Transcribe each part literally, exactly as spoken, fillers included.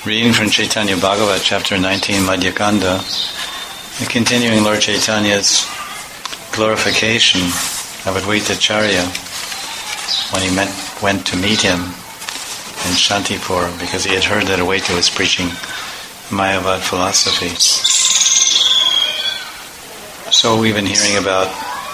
Reading from Chaitanya Bhagavat, chapter nineteen, Madhyakanda, and continuing Lord Chaitanya's glorification of Advaita Acharya when he met, went to meet him in Shantipur, because he had heard that Advaita was preaching Mayavad philosophy. So we've been hearing about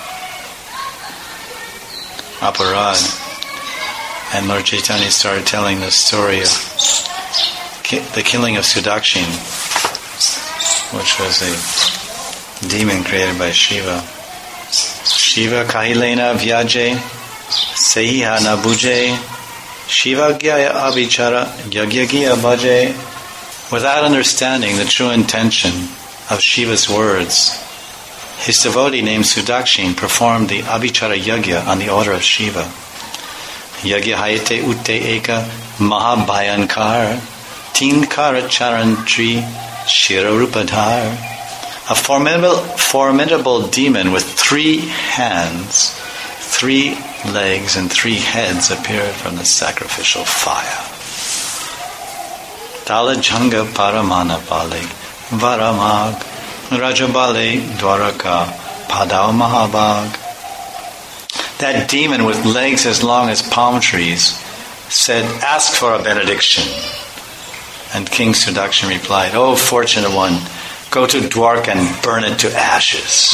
Aparad, and Lord Chaitanya started telling the story of the killing of Sudakshin, which was a demon created by Shiva. Shiva kahilena vyaje sehiha nabuje Shiva gyaya abhichara yagyagya bhaje. Without understanding the true intention of Shiva's words, his devotee named Sudakshin performed the abhichara yagya on the order of Shiva. Yagya hayate utte eka mahabhayankar Tinkara Charantri Shirorupadhar. A formidable, formidable demon with three hands, three legs, and three heads appeared from the sacrificial fire. Talajanga Paramana Bale Varamag Rajabale Dwaraka Padao Mahabag. That demon with legs as long as palm trees said, "Ask for a benediction." And King Sudakshin replied, "Oh, fortunate one, go to Dwarka and burn it to ashes."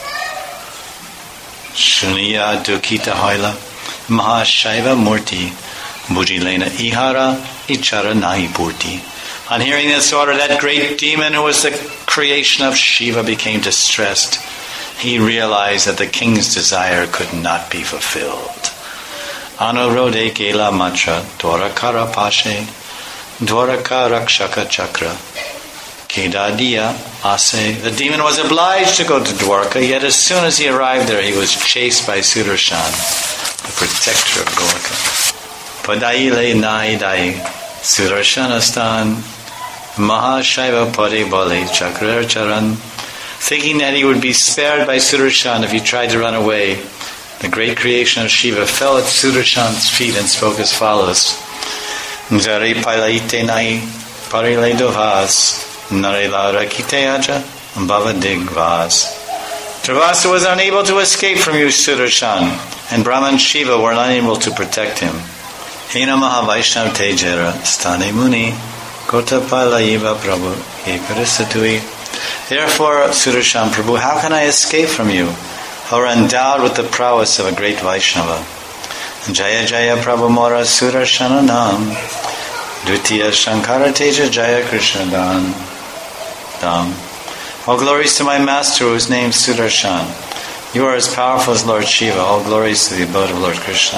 Shuniya Dukita Haila Mahashaiva Murti Bujilena Ihara Ichara Nahi Purti. On hearing this order, that great demon who was the creation of Shiva became distressed. He realized that the king's desire could not be fulfilled. Anurode Kela Matra Dwarakara Pashe Dwaraka Rakshaka Chakra Kedadiya Ase. The demon was obliged to go to Dwarka, yet as soon as he arrived there, he was chased by Sudarshan, the protector of Dwarka. Padaile Naidai Sudarshanastan Mahashaiva Pade Bale Chakra Charan. Thinking that he would be spared by Sudarshan if he tried to run away, the great creation of Shiva fell at Sudarshan's feet and spoke as follows. Jare palaite nahi parile dovas narela rakite aja bhavadigvas. Travasa was unable to escape from you, Sudarshan, and Brahman Shiva were unable to protect him. Hena Mahavaishnav Tejera Stane Muni Kota Palaiva Prabhu Ekarisatui. Therefore, Sudarshan Prabhu, how can I escape from you, who are endowed with the prowess of a great Vaishnava? Jaya Jaya Prabhu Mora Sudarshananam Dutiya Shankara Teja Jaya Krishna Dan Dam. All glories to my master who is named Sudarshan. You are as powerful as Lord Shiva. All glories to the abode of Lord Krishna.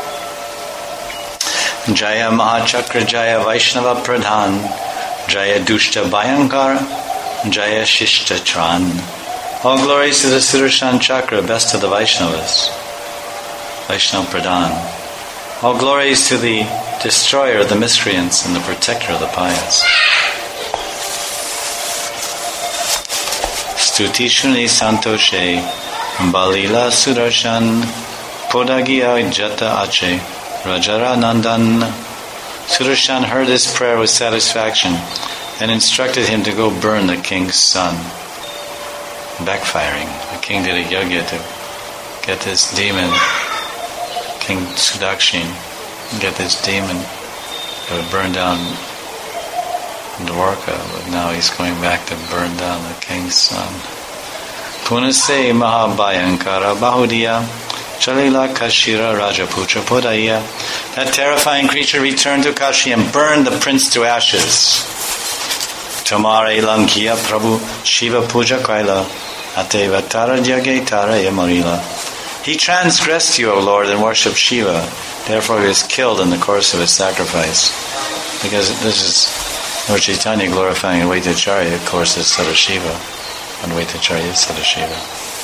Jaya Mahachakra Jaya Vaishnava Pradhan Jaya Dushta Bhayankar Jaya Shishta Tran. All glories to the Sudarshan Chakra, best of the Vaishnavas. Vaishnava Pradhan. All glories to the destroyer of the miscreants and the protector of the pious. Stuti Shuni Santoshe Balila Sudarshan Podagiya Jata Ache Rajara Nandan. Sudarshan heard this prayer with satisfaction and instructed him to go burn the king's son. Backfiring. The king did a yagya to get this demon, King Sudakshin, get this demon that would burn down Dwarka, but now he's going back to burn down the king's son. Punase Mahabhayankara Bahudiya Chalila Kashira Rajaputra Podaya. That terrifying creature returned to Kashi and burned the prince to ashes. Tomare Lankiya Prabhu Shiva Puja Kaila Ateva Tara Jage Tara Yamarila. He transgressed you, O Lord, and worshipped Shiva. Therefore he was killed in the course of his sacrifice. Because this is Lord Chaitanya glorifying Advaita Acharya, of course, is Sadashiva. Advaita Acharya is Sadashiva.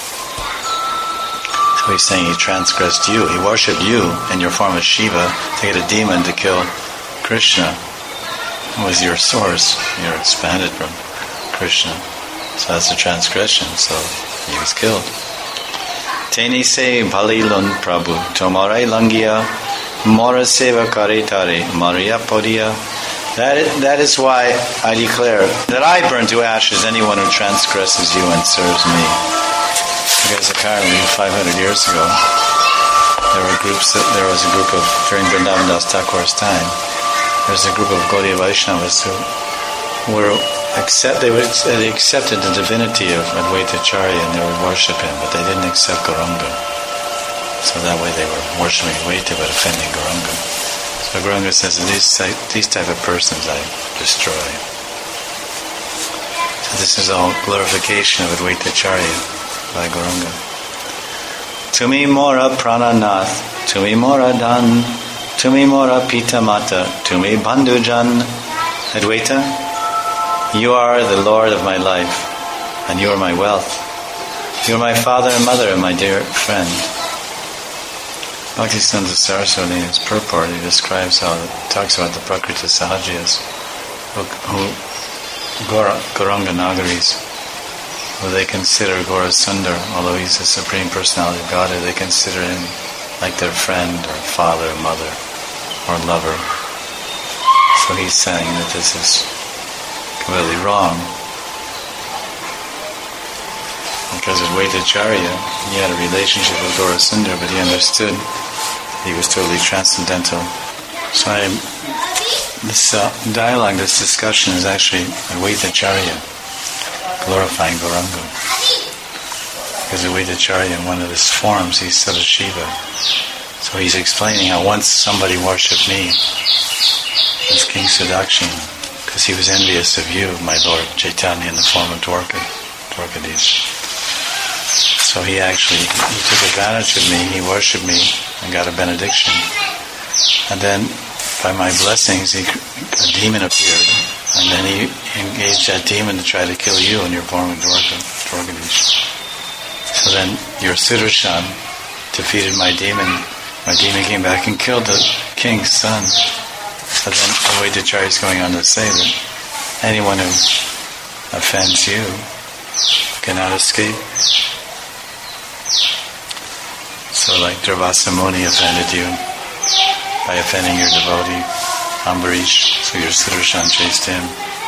So he's saying he transgressed you. He worshipped you in your form as Shiva to get a demon to kill Krishna. It was your source. You're expanded from Krishna. So that's a transgression. So he was killed. Teni se balilun Prabhu tomare langia mora seva kare tare maria podia That is, that is why I declare that I burn to ashes anyone who transgresses you and serves me. Because apparently five hundred years ago, there were groups. That, there was a group of, during Vrindavan Das Thakur's time, there was a group of Gaudiya Vaishnavas who were accept. They, were, they accepted the divinity of Advaita Acharya and they would worship him, but they didn't accept Gauranga. So that way they were worshiping Advaita but offending Gauranga. So Gauranga says, these type, these type of persons I destroy. So this is all glorification of Advaita Acharya by Gauranga. Tumi mora prananath, tumi mora dan, tumi mora pita mata, tumi bandhujan. Advaita, you are the Lord of my life, and you are my wealth. You are my father and mother and my dear friend. Bhaktisiddhanta Saraswati in his purport, he describes how it talks about the Prakriti Sahajiyas, who, who Gauranga Nagaris, who they consider Gaura Sundar, although he's the Supreme Personality of Godhead, they consider him like their friend or father or mother or lover. So he's saying that this is completely wrong. Because Advaita Acharya, he had a relationship with Gaura Sundar, but he understood that he was totally transcendental. So I, this uh, dialogue, this discussion is actually Advaita Acharya glorifying Gauranga. Because Advaita Acharya, in one of his forms, he's Sadashiva. So he's explaining how once somebody worshipped me as King Sudakshina, because he was envious of you, my Lord Chaitanya, in the form of Dwarka, Dwarkadis. So he actually, he took advantage of me, he worshipped me, and got a benediction. And then, by my blessings, he, a demon appeared. And then he engaged that demon to try to kill you in your form of Dwarka, Dwarkadis. So then your Sudarshan defeated my demon. My demon came back and killed the king's son. So then Advaita Acharya is going on to say that anyone who offends you cannot escape. So like Durvasa Muni offended you by offending your devotee Ambarish, so your Sudarshan chased him.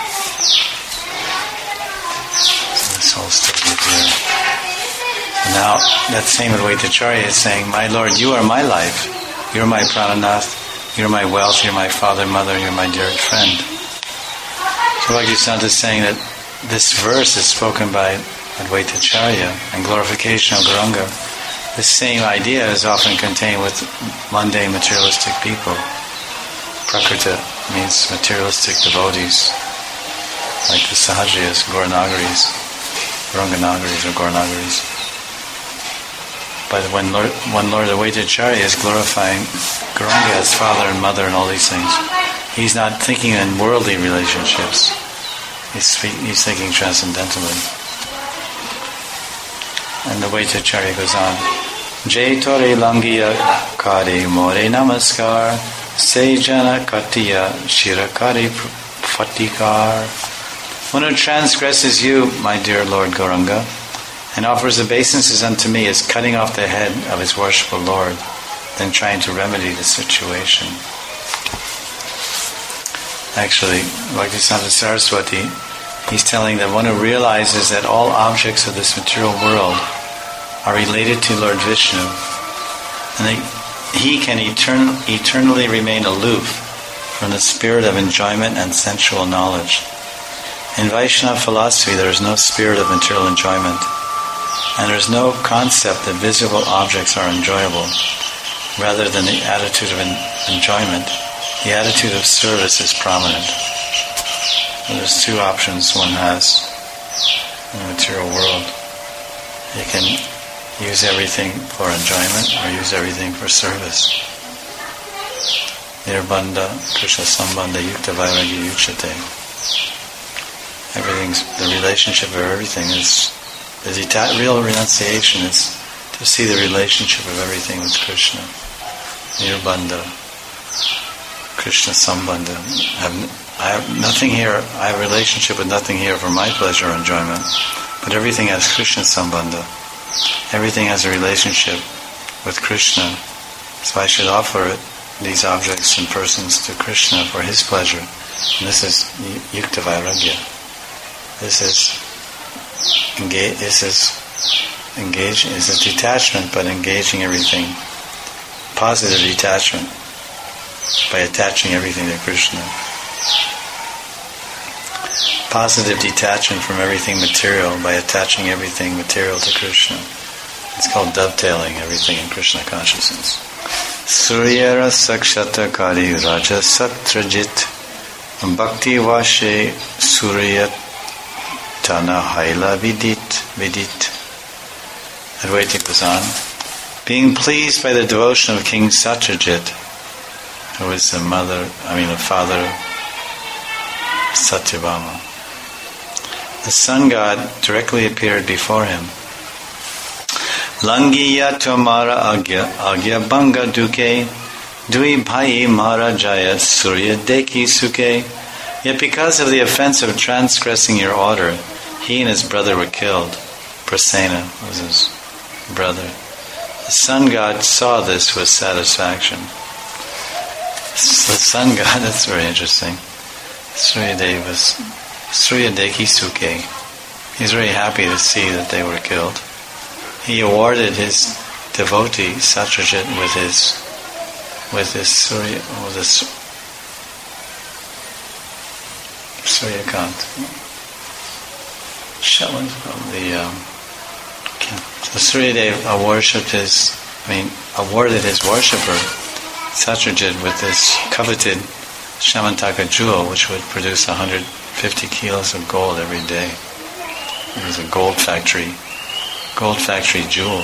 So this whole story here. And now that same Advaita Acharya is saying, my Lord, you are my life. You're my prananath. You're my wealth. You're my father, mother. You're my dear friend. So Bhaktisiddhanta is saying that this verse is spoken by Advaita Acharya and glorification of Gauranga. This same idea is often contained with mundane materialistic people. Prakrita means materialistic devotees, like the Sahajiyas, Gauranagaris, Gauranga-nagaris or Gauranagaris. But when Lord, when Lord Advaita Acharya is glorifying Gauranga as father and mother and all these things, he's not thinking in worldly relationships. He's, speak, he's thinking transcendentally. And Advaita Acharya goes on, Jai Tore Langiya Kare More Namaskar Sejana Katiya Shirakari Fatikar. One who transgresses you, my dear Lord Gauranga, and offers obeisances unto me is cutting off the head of his worshipful Lord, then trying to remedy the situation. Actually, Bhaktisiddhanta Saraswati, he's telling that one who realizes that all objects of this material world are related to Lord Vishnu, and they, he can etern- eternally remain aloof from the spirit of enjoyment and sensual knowledge. In Vaishnava philosophy, there is no spirit of material enjoyment, and there is no concept that visible objects are enjoyable. Rather than the attitude of en- enjoyment, the attitude of service is prominent. And there's two options one has in the material world. You can use everything for enjoyment or use everything for service. Nirbandha, Krishna Sambandha, Yukta Vairagya Yukshate. Everything's, the relationship of everything is, the deta- real renunciation is to see the relationship of everything with Krishna. Nirbandha, Krishna Sambandha. I have, I have nothing here, I have a relationship with nothing here for my pleasure or enjoyment, but everything has Krishna Sambandha. Everything has a relationship with Krishna, so I should offer it these objects and persons to Krishna for his pleasure. And this is yukta vairagya. This is engage. This is engaging. Is a detachment, but engaging everything. Positive detachment by attaching everything to Krishna. Positive detachment from everything material by attaching everything material to Krishna. It's called dovetailing everything in Krishna consciousness. Suryara sakshata kari raja satrajit bhakti vashe suryat tana haila vidit vidit. Advaita goes on. Being pleased by the devotion of King Satyajit, who is the mother, I mean the father of Satyabhama. The sun god directly appeared before him. Langiya tomara agya, agya banga duke, dui bhai mara jaya surya deki suke. Yet because of the offense of transgressing your order, he and his brother were killed. Prasena was his brother. The sun god saw this with satisfaction. The sun god, that's very interesting. Suryadev was Suryadeki Suke. He's very happy to see that they were killed. He awarded his devotee Satyajit with his with his Surya with his Suryakant. Shaman the um, the Suryadev worshipped his I mean awarded his worshipper Satyajit with this coveted Shamantaka jewel, which would produce one hundred fifty kilos of gold every day. It was a gold factory, gold factory jewel.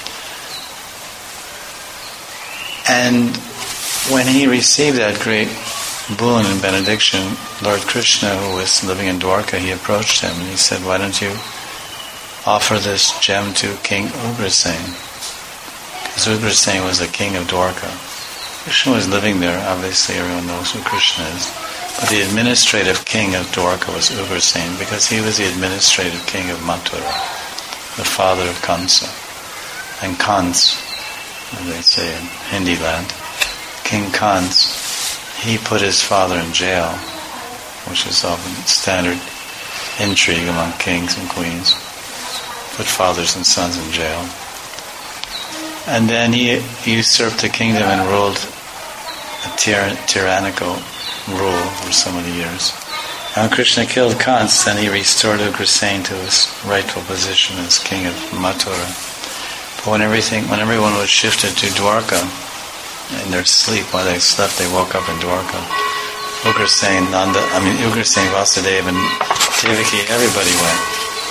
And when he received that great boon and benediction, Lord Krishna, who was living in Dwarka, he approached him and he said, "Why don't you offer this gem to King Ugrasen?" Because Ugrasen was the king of Dwarka. Krishna was living there. Obviously, everyone knows who Krishna is. But the administrative king of Dwarka was Ugrasen, because he was the administrative king of Mathura, the father of Kansa. And Kans, as they say in Hindi land, King Kans, he put his father in jail, which is often standard intrigue among kings and queens. Put fathers and sons in jail. And then he usurped the kingdom and ruled a tyr- tyrannical rule for so many years. Now Krishna killed Kans, then he restored Ugrasen to his rightful position as king of Mathura. But when everything, when everyone was shifted to Dwarka, in their sleep, while they slept, they woke up in Dwarka. Ugrasen, Nanda, I mean Ugrasen, Vasudeva, and Devaki, everybody went.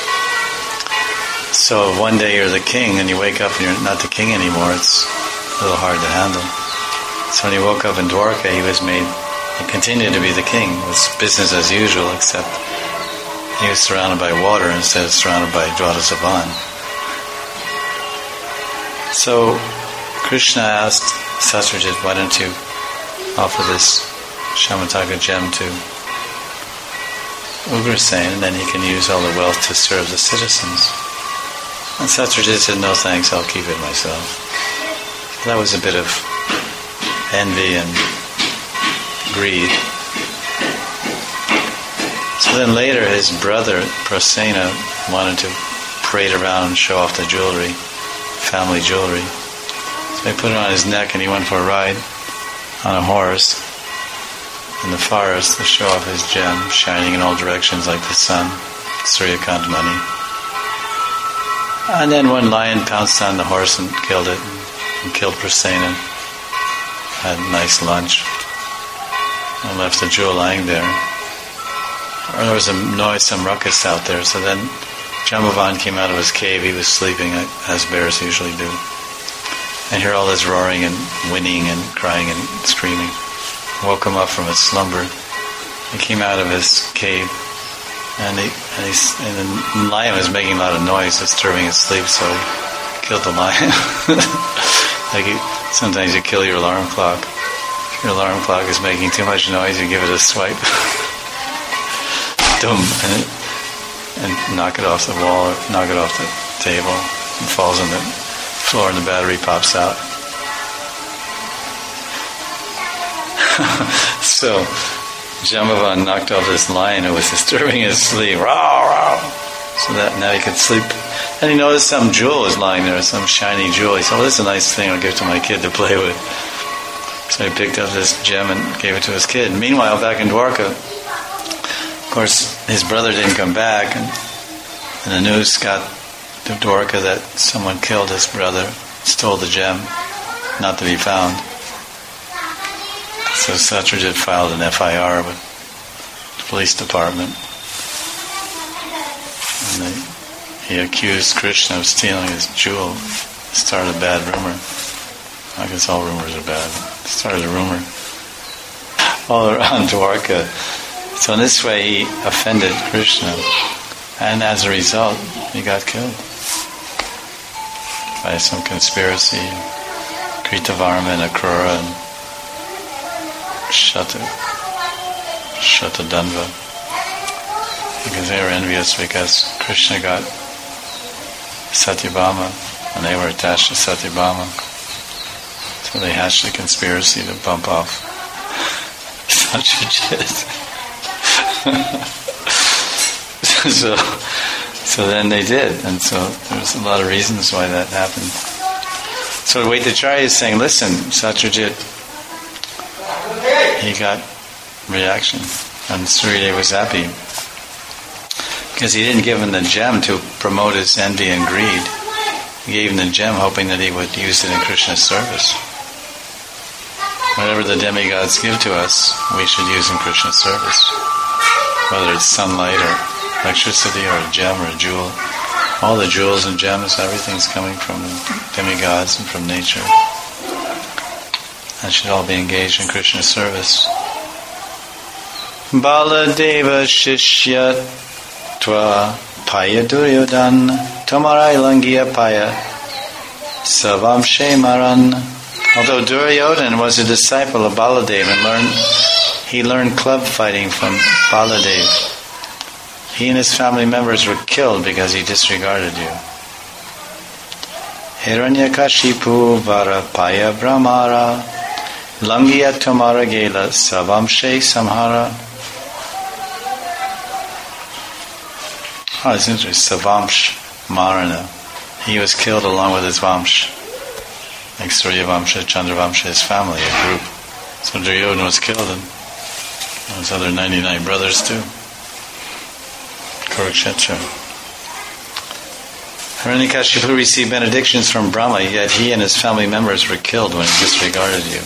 So one day you're the king and you wake up and you're not the king anymore, it's a little hard to handle. So when he woke up in Dwarka, he was made, he continued to be the king. It was business as usual, except he was surrounded by water instead of surrounded by Dwadasavan. So Krishna asked Satyajit, "Why don't you offer this Shamataka gem to Ugrasen, and then he can use all the wealth to serve the citizens?" And Satyajit said, "No thanks, I'll keep it myself." That was a bit of envy and greed. So then later his brother Prasena wanted to parade around and show off the jewelry, family jewelry. So he put it on his neck and he went for a ride on a horse in the forest to show off his gem, shining in all directions like the sun, Suryakant Mani. And then one lion pounced on the horse and killed it, and killed Prasena. Had a nice lunch, and left the jewel lying there. Or there was a noise, some ruckus out there, so then Jambavan came out of his cave. He was sleeping, as bears usually do. And hear all this roaring and whinnying and crying and screaming. Woke him up from his slumber. He came out of his cave, and, he, and, he, and the lion was making a lot of noise, disturbing his sleep, so he killed the lion. Like you, sometimes you kill your alarm clock. If your alarm clock is making too much noise, you give it a swipe. Dum, and, and knock it off the wall, or knock it off the table, and falls on the floor and the battery pops out. So Jambavan knocked off this lion who was disturbing his sleep. Rah, rah. So that now he could sleep. And he noticed some jewel was lying there, some shiny jewel. He said, "Oh, this is a nice thing. I'll give it to my kid to play with." So he picked up this gem and gave it to his kid. Meanwhile, back in Dwarka, of course, his brother didn't come back, and, and the news got to Dwarka that someone killed his brother, stole the gem, not to be found. So Satyajit filed an F I R with the police department. And they, he accused Krishna of stealing his jewel. Started a bad rumor. I guess all rumors are bad. Started a rumor all around Dwarka. So in this way he offended Krishna. And as a result, he got killed by some conspiracy. Kritavarma and Akrura and Shata, Shatadhanva. Because they were envious because Krishna got Satyabhama and they were attached to Satyabhama. So they hatched a conspiracy to bump off Satyajit. so, so then they did, and so there's a lot of reasons why that happened. So Vaitacharya is saying, listen, Satyajit, he got reaction, and Suryadev was happy because he didn't give him the gem to promote his envy and greed. He gave him the gem hoping that he would use it in Krishna's service. Whatever the demigods give to us, we should use in Krishna's service. Whether it's sunlight or electricity or a gem or a jewel. All the jewels and gems, everything's coming from the demigods and from nature. That should all be engaged in Krishna's service. Baladeva Shishya Tva Paya Duryodhan Tomarai Langiya Paya Savamshe Maran. Although Duryodhan was a disciple of Baladev and learned, he learned club fighting from Baladev. He and his family members were killed because he disregarded you. Hiranyakashipu Varapaya Brahmara Langiya Tomara Gela Savamshe Samhara. Oh, it's interesting. Savamsh Marana. He was killed along with his Vamsh. Like Suryavamsha, Chandravamsha, his family, a group. So Duryodhana was killed, and his other ninety-nine brothers too. Kurukshetra. Hiranyakashipu received benedictions from Brahma, yet he and his family members were killed when he disregarded you.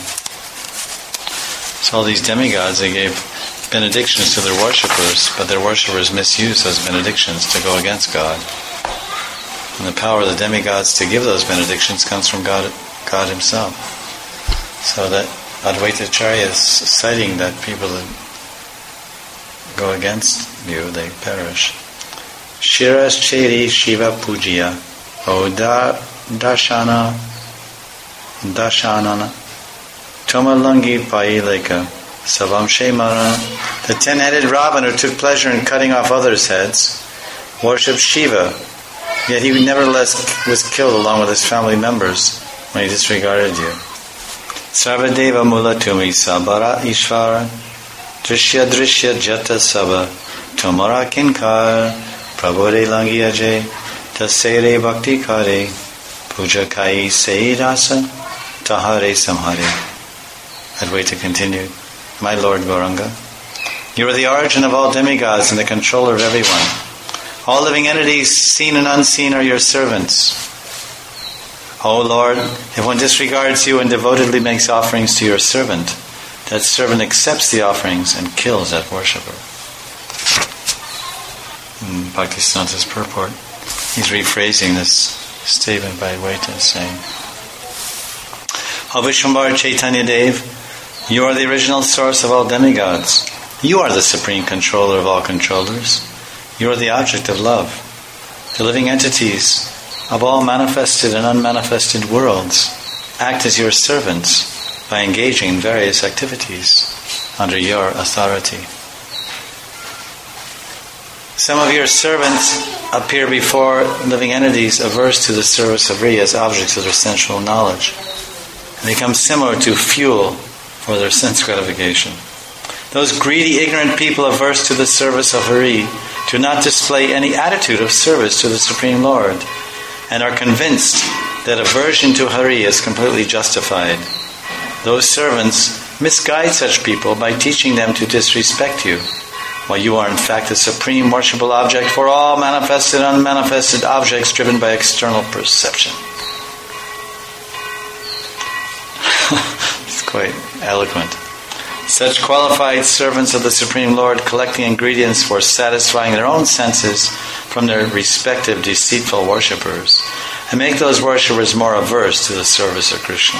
So all these demigods, they gave benedictions to their worshippers, but their worshippers misused those benedictions to go against God. And the power of the demigods to give those benedictions comes from God, God Himself. So that Advaitacharya is citing that people that go against you, they perish. Shiras Cheri Shiva Pujiya Oda Dashana Dashanana Tomalangi Paileka Savamshe Mara. The ten-headed Ravana who took pleasure in cutting off others' heads worshipped Shiva, yet he nevertheless was killed along with his family members when he disregarded you. Sarvadeva Mula Tumi Sabara Ishvara Drishya Drishya Jata Saba Tomara Kinkar Prabhure Langiyaje Tasere Bhakti Kare Puja Kai Seirasa Tahare Samhare. Advaita continued, my Lord Gauranga, you are the origin of all demigods and the controller of everyone. All living entities, seen and unseen, are your servants. O Lord, if one disregards you and devotedly makes offerings to your servant, that servant accepts the offerings and kills that worshipper. In Bhaktisiddhanta's purport, he's rephrasing this statement by Advaita, saying, O Vishwambar Chaitanya Dev, you are the original source of all demigods. You are the supreme controller of all controllers. You are the object of love. The living entities of all manifested and unmanifested worlds act as your servants by engaging in various activities under your authority. Some of your servants appear before living entities averse to the service of Riya as objects of their sensual knowledge, and become similar to fuel for their sense gratification. Those greedy, ignorant people averse to the service of Hari do not display any attitude of service to the Supreme Lord and are convinced that aversion to Hari is completely justified. Those servants misguide such people by teaching them to disrespect you, while you are in fact the supreme worshipable object for all manifested and unmanifested objects driven by external perception. It's quite eloquent. Such qualified servants of the Supreme Lord collect the ingredients for satisfying their own senses from their respective deceitful worshippers and make those worshippers more averse to the service of Krishna.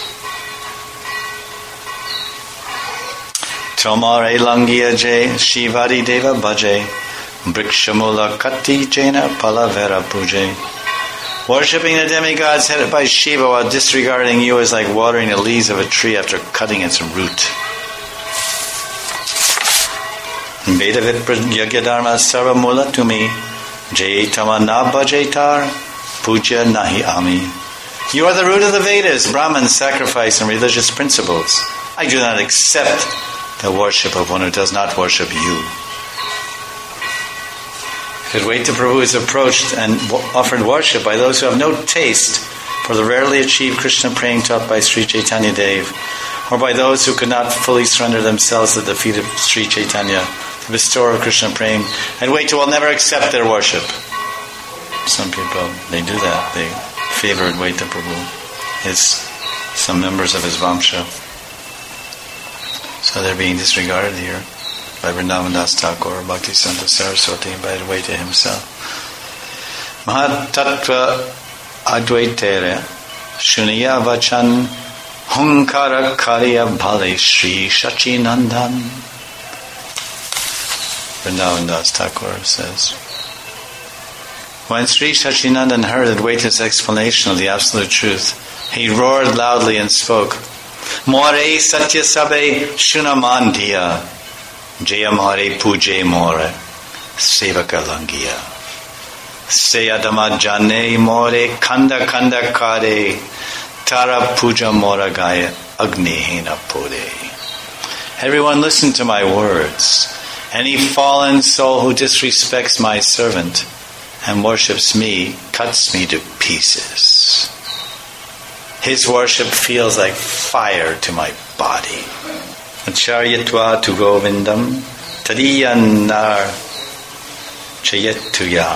Tomare langia je Shivadi deva bhaje Brikshamula kati jena palavera puje. Worshipping the demigods headed by Shiva while disregarding you is like watering the leaves of a tree after cutting its root. Vedavit yagyadharma sarva mula tumi Jayatama na bhajetar puja nahi ami. You are the root of the Vedas, Brahman, sacrifice, and religious principles. I do not accept the worship of one who does not worship you. If Advaita Prabhu is approached and offered worship by those who have no taste for the rarely achieved Krishna praying taught by Sri Chaitanya Dev, or by those who could not fully surrender themselves to the feet of Sri Chaitanya, the bestower of Krishna praying, Advaita will never accept their worship. Some people, they do that. They favor Advaita Prabhu, his, some members of his Vamsha. So they're being disregarded here by Vrindavan Das Thakur, Bhakti Santa Saraswati, and by Advaita himself. Mahatattva Advaitere Shuniya Vachan Hunkara Karya Bhale Shri Shachinandan. Vrindavan Das Thakur says, when Sri Shachinandan heard Advaita's explanation of the absolute truth, he roared loudly and spoke, More Satya Sabe Shunamandiya Jayamare Puje More Sevaka Langiya Seyadama Jane More Kanda Kanda Kare Tara Puja Mora Gaya Agnihena Pode. Everyone listen to my words. Any fallen soul who disrespects my servant and worships me cuts me to pieces. His worship feels like fire to my body. Acharyatva tu govindam tadiyanar chayetuya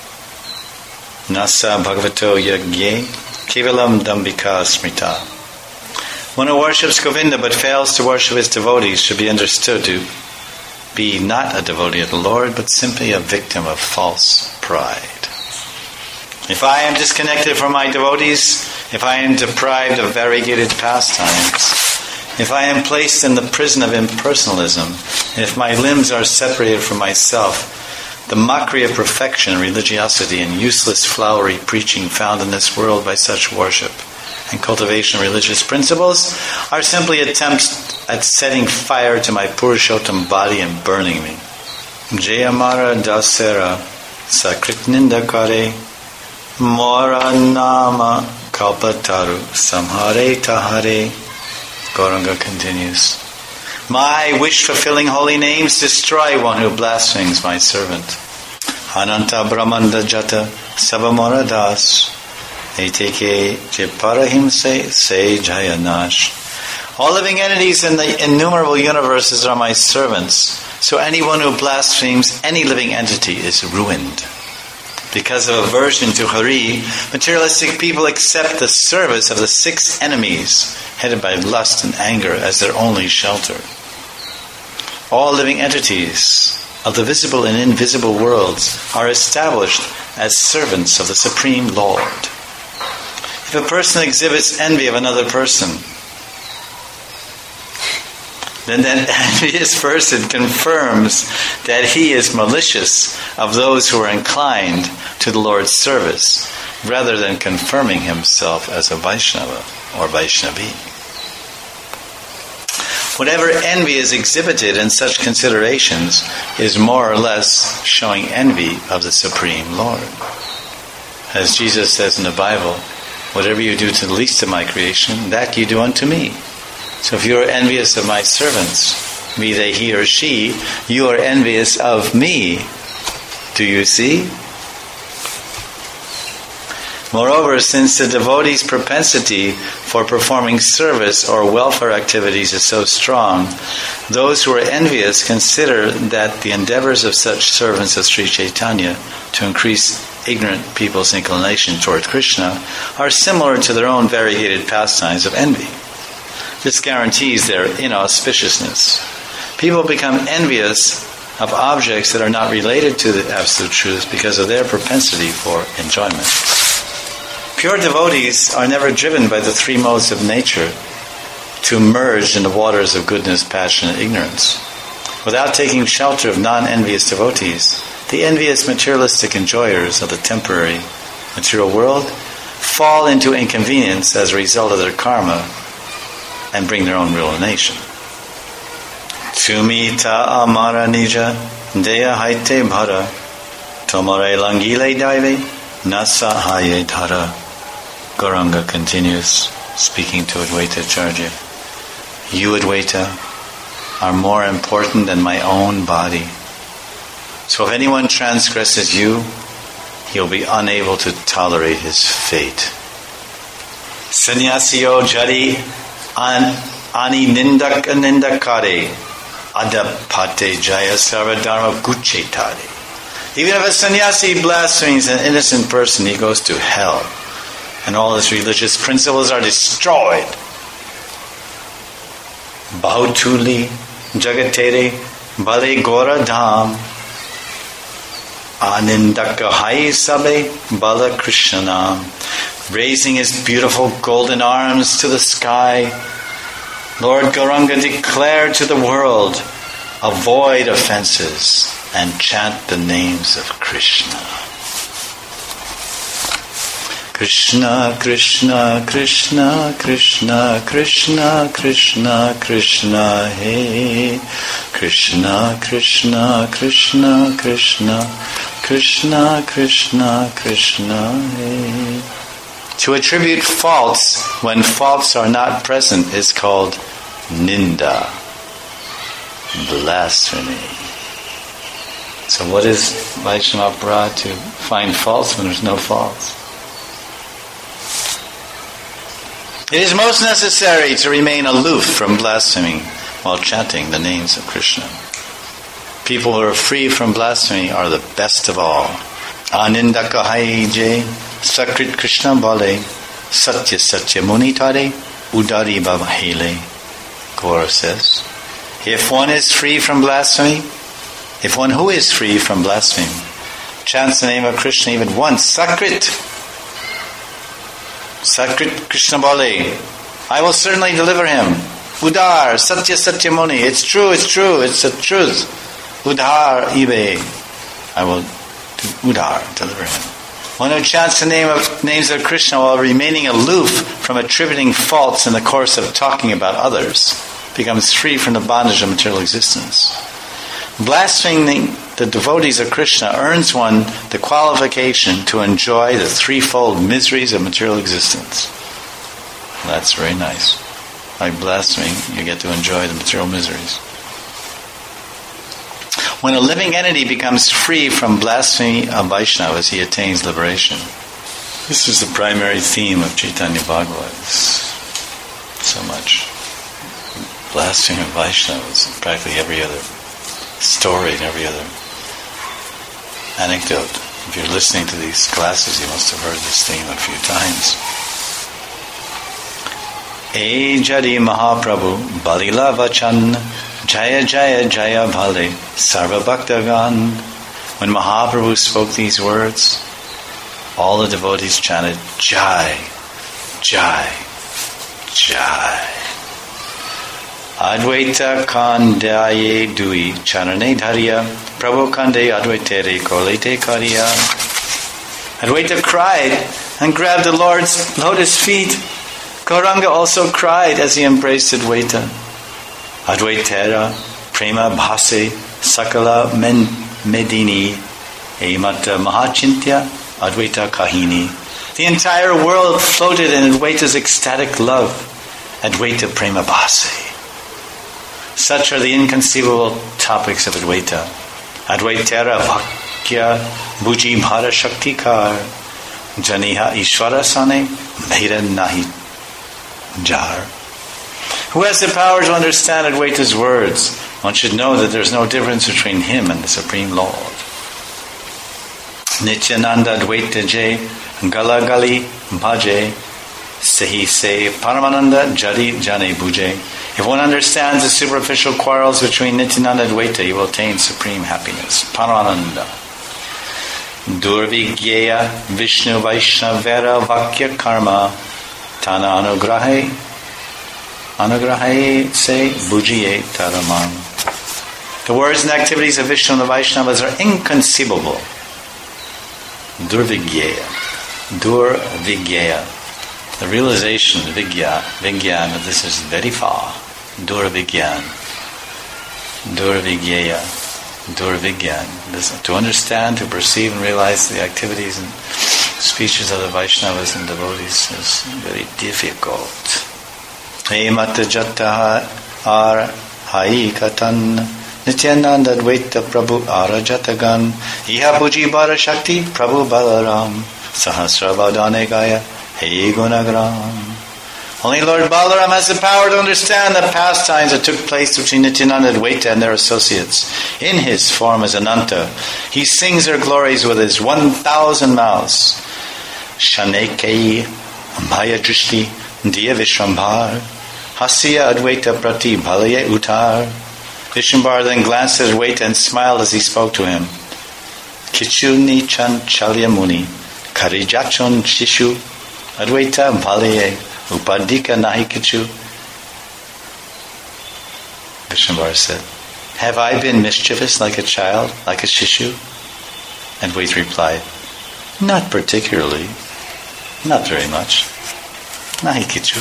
nasa bhagavato yagye kevalam dambika smrita. One who worships Govinda but fails to worship his devotees should be understood to be not a devotee of the Lord, but simply a victim of false pride. If I am disconnected from my devotees, if I am deprived of variegated pastimes, if I am placed in the prison of impersonalism, and if my limbs are separated from myself, the mockery of perfection, religiosity, and useless flowery preaching found in this world by such worship and cultivation of religious principles are simply attempts at setting fire to my Purushottam body and burning me. Jayamara dasera sakritninda kare mora nama kalpataru samhare tahare. Gauranga continues, my wish-fulfilling holy names destroy one who blasphemes my servant. Ananta Brahmanda Jata Savamora Das Eteke Jeparahimse Se Jayanash. All living entities in the innumerable universes are my servants, so anyone who blasphemes any living entity is ruined. Because of aversion to Hari, materialistic people accept the service of the six enemies headed by lust and anger as their only shelter. All living entities of the visible and invisible worlds are established as servants of the Supreme Lord. If a person exhibits envy of another person, then that envious person confirms that he is malicious of those who are inclined to the Lord's service, rather than confirming himself as a Vaishnava or Vaishnavi. Whatever envy is exhibited in such considerations is more or less showing envy of the Supreme Lord. As Jesus says in the Bible, whatever you do to the least of my creation, that you do unto me. So if you are envious of my servants, be they he or she, you are envious of me. Do you see? Moreover, since the devotee's propensity for performing service or welfare activities is so strong, those who are envious consider that the endeavors of such servants of Sri Chaitanya to increase ignorant people's inclination toward Krishna are similar to their own variegated pastimes of envy. This guarantees their inauspiciousness. People become envious of objects that are not related to the Absolute Truth because of their propensity for enjoyment. Pure devotees are never driven by the three modes of nature to merge in the waters of goodness, passion, and ignorance. Without taking shelter of non-envious devotees, the envious materialistic enjoyers of the temporary material world fall into inconvenience as a result of their karma and bring their own ruination. Tumita amara nija deya haite bhara tomare langile daive nasa haye dhara. Gauranga continues, speaking to Advaita Acharya. You, Advaita, are more important than my own body. So if anyone transgresses you, he'll be unable to tolerate his fate. Sannyasiyo jari ani nindak nindakare adapate jaya sarvadharma guchetare. Even if a sannyasi blasphemes an innocent person, he goes to hell. And all his religious principles are destroyed. Bahutuli jagatere bale gora dham anindaka hai sabe bala krishnanam. Raising his beautiful golden arms to the sky, Lord Gauranga declared to the world, avoid offenses and chant the names of Krishna. Krishna, Krishna, Krishna, Krishna, Krishna, Krishna, Krishna, Hey. Krishna, Krishna, Krishna, Krishna, Krishna, Krishna, Krishna, Hey. To attribute faults when faults are not present is called ninda, blasphemy. So what is Vaishnava Aparadha? To find faults when there's no faults. It is most necessary to remain aloof from blasphemy while chanting the names of Krishna. People who are free from blasphemy are the best of all. Anindaka haije sakrit Krishna bale satya satya munitare udari babahele. Gaura says, if one is free from blasphemy, if one who is free from blasphemy chants the name of Krishna even once, sakrit, Sakrit Krishna Bale, I will certainly deliver him. Udar, Satya Satya Muni, it's true, it's true, it's the truth. Udar Ibe, I will Udar, deliver him. One who chants the name of names of Krishna while remaining aloof from attributing faults in the course of talking about others becomes free from the bondage of material existence. Blaspheming the devotees of Krishna earns one the qualification to enjoy the threefold miseries of material existence. That's very nice. By blaspheming, you get to enjoy the material miseries. When a living entity becomes free from blasphemy of Vaishnavas, he attains liberation. This is the primary theme of Chaitanya Bhagavad. So much blasphemy of Vaishnavas in practically every other story and every other anecdote. If you're listening to these classes, you must have heard this theme a few times. E Jadi Mahaprabhu Balila Vachan Jaya Jaya Jaya Bhale Sarva Bhaktagan. When Mahaprabhu spoke these words, all the devotees chanted Jai, Jai, Jai. Advaita Kandaye Dui Charane Dharya Prabhu Kande Advaitere Kolete Karya. Advaita cried and grabbed the Lord's lotus feet. Gauranga also cried as he embraced Advaita. Advaitera Prema Bhase Sakala Men Medini Emata Mahachintya Advaita Kahini. The entire world floated in Advaita's ecstatic love. Advaita Prema Bhase. Such are the inconceivable topics of Advaita. Advaitera Vakya Buji Bhara Shaktikar Janiha Ishvara Sane Mera Nahi Jar. Who has the power to understand Advaita's words? One should know that there is no difference between him and the Supreme Lord. Nityananda Advaita Jay Galagali Bhaje Sehi Se Paramananda Jari Jane Buje. If one understands the superficial quarrels between Nityananda and Advaita, he will attain supreme happiness. Paramananda. Durvigyeya Vishnu Vaishnavera Vakya Karma Tana Anugrahe Anugrahe Se Bujiye Taramam. The words and activities of Vishnu and the Vaishnavas are inconceivable. Durvigyeya. Durvigyeya. The realization, vigya, vigyan, that this is very far. Durvigyan. Durvigyeya. Durvigyan. This, to understand, to perceive and realize the activities and speeches of the Vaishnavas and devotees is very difficult. Hey mata jata ar hai katan Nityananda Advaita Prabhu Arajatagan Iha Puji Bara Shakti Prabhu Balaram Sahasravadane Gaya Hey Gunagram. Only Lord Balaram has the power to understand the pastimes that took place between Nityananda Advaita and their associates. In his form as Ananta, he sings their glories with his one thousand mouths. Shanekei Maya Drishti Diya Vishrambar Hasya Advaita Prati Balaye Utar. Vishrambar then glanced at Advaita and smiled as he spoke to him. Kichu Nichan Chalya Muni Karijachon Shishu Advaita Balaye Upadika Nahi Kichu. Vishrambar said, have I been mischievous like a child, like a Shishu? And Advaita replied, not particularly, not very much. Nahi Kichu.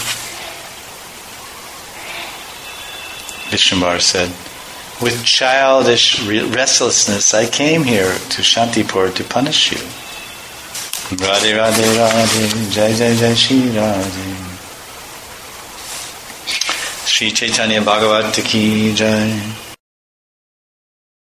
Vishrambar said, with childish restlessness I came here to Shantipur to punish you. Radhe Radhe Radhe Jai Jai Jai Shri Radhe. Shri Chaitanya Bhagavata Ki Jai.